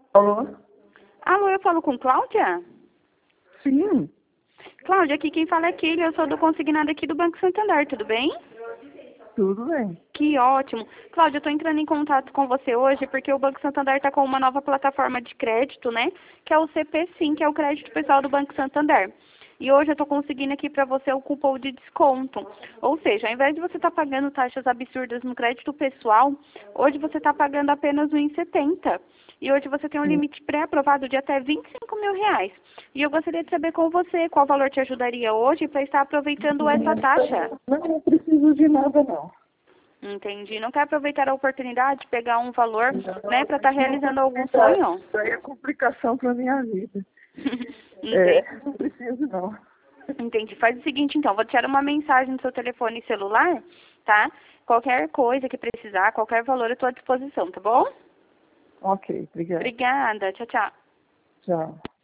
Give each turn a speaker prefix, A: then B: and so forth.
A: Alô?
B: Alô, eu falo com Cláudia?
A: Sim,
B: Cláudia, aqui quem fala é Keila, eu sou do consignado aqui do Banco Santander, tudo bem?
A: tudo bem.
B: Que ótimo. Cláudia, eu estou entrando em contato com você hoje porque o Banco Santander está com uma nova plataforma de crédito, né? Que é o CP Sim, que é o crédito pessoal do Banco Santander. E hoje eu estou conseguindo aqui para você o cupom de desconto. Ou seja, ao invés de você estar pagando taxas absurdas no crédito pessoal, hoje você está pagando apenas R$ 1,70. E hoje você tem um
A: Sim.
B: limite pré-aprovado de até R$ 25.000. E eu gostaria de saber com você qual valor te ajudaria hoje para estar aproveitando essa taxa.
A: Não preciso de nada, não.
B: Entendi. Não quer aproveitar a oportunidade de pegar um valor, né, para estar
A: Não,
B: realizando algum sonho?
A: isso aí é complicação para minha vida.
B: Entendi.
A: Não preciso, não.
B: Entendi. Faz o seguinte, então, vou tirar uma mensagem no seu telefone celular, tá? Qualquer coisa que precisar, qualquer valor, eu estou à disposição, tá bom?
A: Ok, obrigado.
B: Obrigada. Tchau, tchau.
A: Tchau.